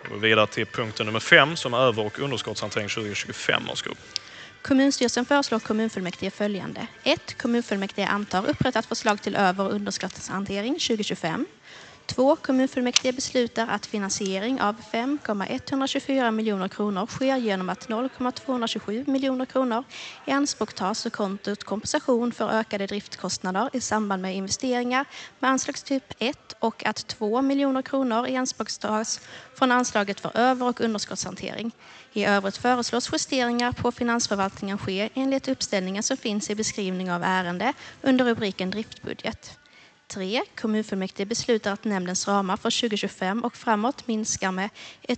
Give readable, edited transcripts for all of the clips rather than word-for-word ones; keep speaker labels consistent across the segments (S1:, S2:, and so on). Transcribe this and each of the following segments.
S1: Vi går vidare till punkten nummer 5 som är över- och underskottshantering 2025. Varsågod.
S2: Kommunstyrelsen föreslår kommunfullmäktige följande. 1. Kommunfullmäktige antar upprättat förslag till över- och underskottshantering 2025. 2. Kommunfullmäktige beslutar att finansiering av 5,124 miljoner kronor sker genom att 0,227 miljoner kronor i anspråk tas ur kontot kompensation för ökade driftkostnader i samband med investeringar med anslagstyp 1 och att 2 miljoner kronor i anspråk tas från anslaget för över- och underskottshantering. I övrigt föreslås justeringar på finansförvaltningen ske enligt uppställningen som finns i beskrivning av ärende under rubriken driftbudget. 3. Kommunfullmäktige beslutar att nämndens ramar för 2025 och framåt minskar med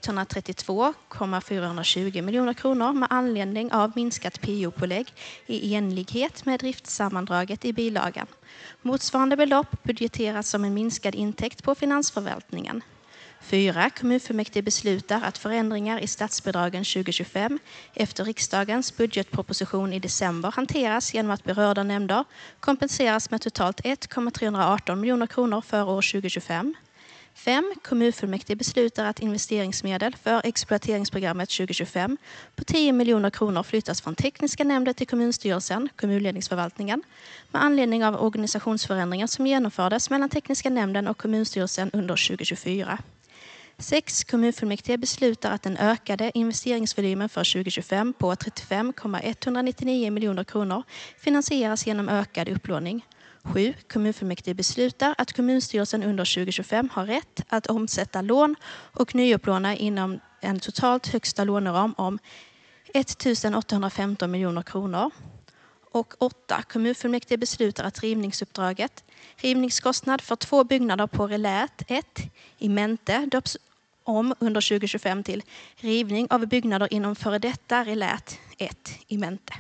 S2: 132,420 miljoner kronor med anledning av minskat PO-pålägg i enlighet med driftsammandraget i bilagan. Motsvarande belopp budgeteras som en minskad intäkt på finansförvaltningen. 4. Kommunfullmäktige beslutar att förändringar i statsbidragen 2025 efter riksdagens budgetproposition i december hanteras genom att berörda nämnder kompenseras med totalt 1,318 miljoner kronor för år 2025. 5. Kommunfullmäktige beslutar att investeringsmedel för exploateringsprogrammet 2025 på 10 miljoner kronor flyttas från tekniska nämnden till kommunstyrelsen, kommunledningsförvaltningen, med anledning av organisationsförändringar som genomfördes mellan tekniska nämnden och kommunstyrelsen under 2024. 6. Kommunfullmäktige beslutar att den ökade investeringsvolymen för 2025 på 35,199 miljoner kronor finansieras genom ökad upplåning. 7. Kommunfullmäktige beslutar att kommunstyrelsen under 2025 har rätt att omsätta lån och nyupplåna inom en totalt högsta låneram om 1 815 miljoner kronor. Och 8. Kommunfullmäktige beslutar att rivningskostnad för 2 byggnader på relät 1 i Mente döps om under 2025 till rivning av byggnader inom före detta relät 1 i Mente.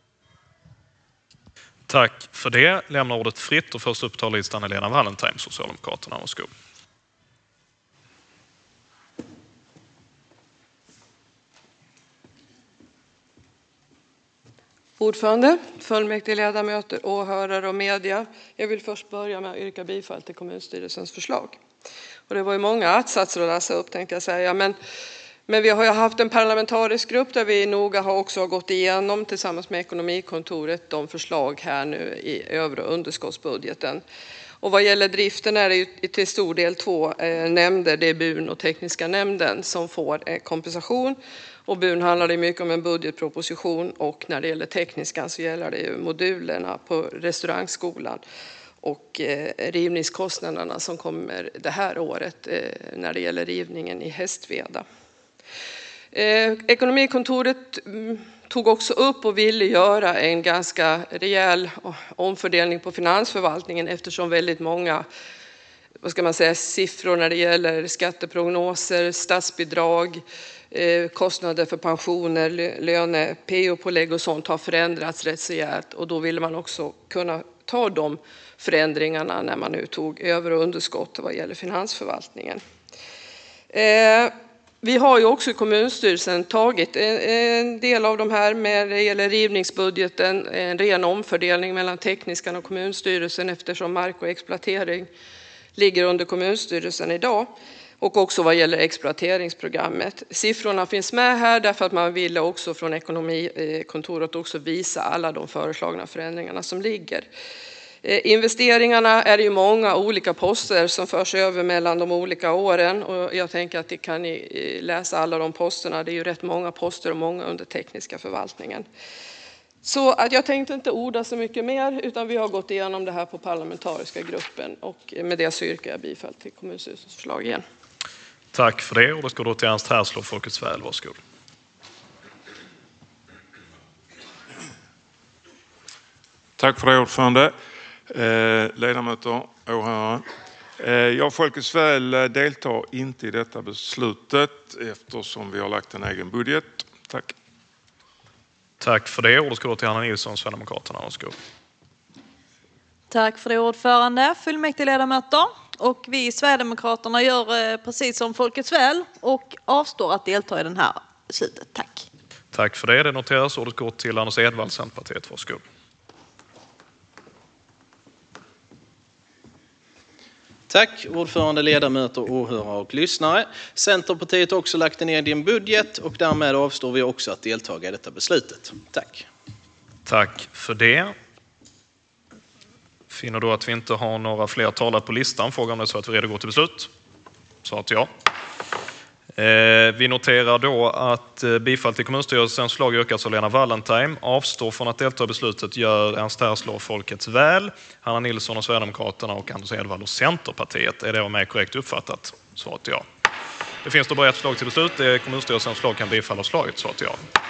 S1: Tack för det. Lämnar ordet fritt och först upp talarlistan Helena Wallentheim, Socialdemokraterna. Varsågod.
S3: Ordförande, fullmäktigeledamöter, åhörare och media. Jag vill först börja med att yrka bifall till kommunstyrelsens förslag. Och det var ju många att-satser att läsa upp tänkte jag säga. Men vi har ju haft en parlamentarisk grupp där vi noga har också gått igenom tillsammans med ekonomikontoret de förslag här nu i övre underskottsbudgeten. Och vad gäller driften är det ju till stor del 2 nämnder, det är BUN och tekniska nämnden som får kompensation. Och BUN handlar det mycket om en budgetproposition och när det gäller tekniskan så gäller det ju modulerna på restaurangskolan och rivningskostnaderna som kommer det här året när det gäller rivningen i Hästveda. Ekonomikontoret tog också upp och ville göra en ganska rejäl omfördelning på finansförvaltningen eftersom väldigt många siffror när det gäller skatteprognoser, statsbidrag, kostnader för pensioner, löne, PO-pålägg och sånt har förändrats rätt så rejält och då ville man också kunna ta de förändringarna när man nu tog över underskott vad gäller finansförvaltningen. Vi har ju också i kommunstyrelsen tagit en del av de här med det gäller rivningsbudgeten, en ren omfördelning mellan tekniskan och kommunstyrelsen eftersom mark och exploatering ligger under kommunstyrelsen idag. Och också vad gäller exploateringsprogrammet. Siffrorna finns med här därför att man ville också från ekonomikontoret också visa alla de föreslagna förändringarna som ligger. Investeringarna är ju många olika poster som förs över mellan de olika åren och jag tänker att det kan ni läsa alla de posterna. Det är ju rätt många poster och många under tekniska förvaltningen. Så att jag tänkte inte orda så mycket mer utan vi har gått igenom det här på parlamentariska gruppen och med det så yrkar jag bifall till kommunstyrelsens förslag igen.
S1: Tack för det och då ska då till Ernst Härslow, Folkets väl. Varsågod.
S4: Tack för det ordförande. Ledamöter, åhörare. Jag Folkets väl deltar inte i detta beslutet eftersom vi har lagt en egen budget. Tack.
S1: Tack för det och då ska då till Anna Nilsson, Sverigedemokraterna. Varsågod.
S5: Tack för det ordförande, fullmäktigeledamöter. Och vi i Sverigedemokraterna gör precis som Folkets väl och avstår att delta i den här beslutet. Tack.
S1: Tack för det. Det noteras. Ordet går till Anders Edvall, Centerpartiet. Varsågod.
S6: Tack ordförande, ledamöter, åhörare och lyssnare. Centerpartiet har också lagt en egen budget och därmed avstår vi också att delta i detta beslutet. Tack.
S1: Tack för det. Finner då att vi inte har några fler talare på listan. Frågan om det är så att vi är redo att gå till beslut. Så att ja. Vi noterar då att bifall till kommunstyrelsens förslag yrkas av Lena Wallentheim. Avstår från att delta i beslutet gör Ernst Terslov Folkets väl, Hanna Nilsson och Sverigedemokraterna och Anders Edvall och Centerpartiet. Är det av mig korrekt uppfattat? Så att ja. Det finns då bara ett förslag till beslut. Det är kommunstyrelsens förslag kan bifalla förslaget. Så att ja.